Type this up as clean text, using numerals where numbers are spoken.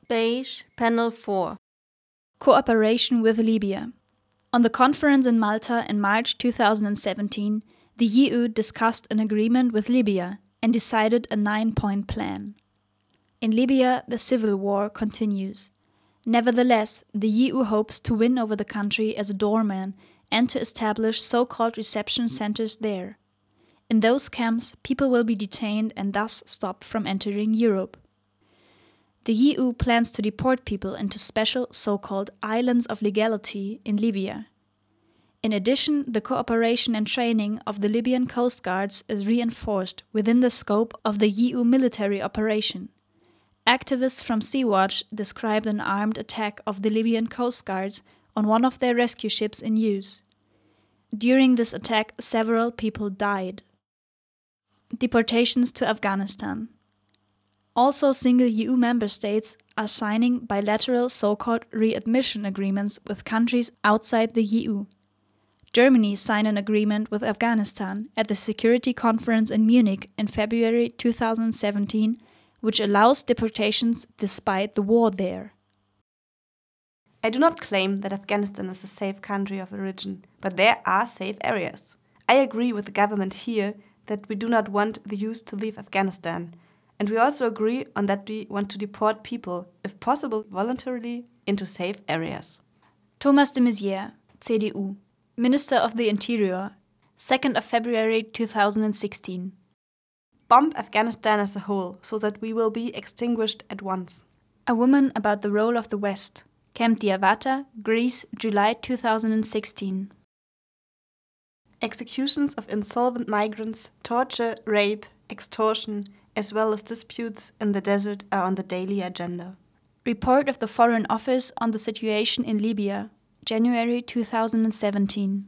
Beige, Panel 4. Cooperation with Libya. On the conference in Malta in March 2017, the EU discussed an agreement with Libya and decided a 9-point plan. In Libya, the civil war continues. Nevertheless, the EU hopes to win over the country as a doorman and to establish so-called reception centers there. In those camps, people will be detained and thus stopped from entering Europe. The EU plans to deport people into special so-called islands of legality in Libya. In addition, the cooperation and training of the Libyan coast guards is reinforced within the scope of the EU military operation. Activists from Sea-Watch described an armed attack of the Libyan coast guards on one of their rescue ships in use. During this attack, several people died. Deportations to Afghanistan. Also, single EU member states are signing bilateral so-called readmission agreements with countries outside the EU. Germany signed an agreement with Afghanistan at the Security Conference in Munich in February 2017, which allows deportations despite the war there. I do not claim that Afghanistan is a safe country of origin, but there are safe areas. I agree with the government here that we do not want the youth to leave Afghanistan, and we also agree on that we want to deport people, if possible voluntarily, into safe areas. Thomas de Maizière, CDU, Minister of the Interior, 2nd of February 2016. Bomb Afghanistan as a whole, so that we will be extinguished at once. A Woman About the Role of the West, Camp Diawata, Greece, July 2016. Executions of insolvent migrants, torture, rape, extortion, as well as disputes in the desert are on the daily agenda. Report of the Foreign Office on the situation in Libya, January 2017.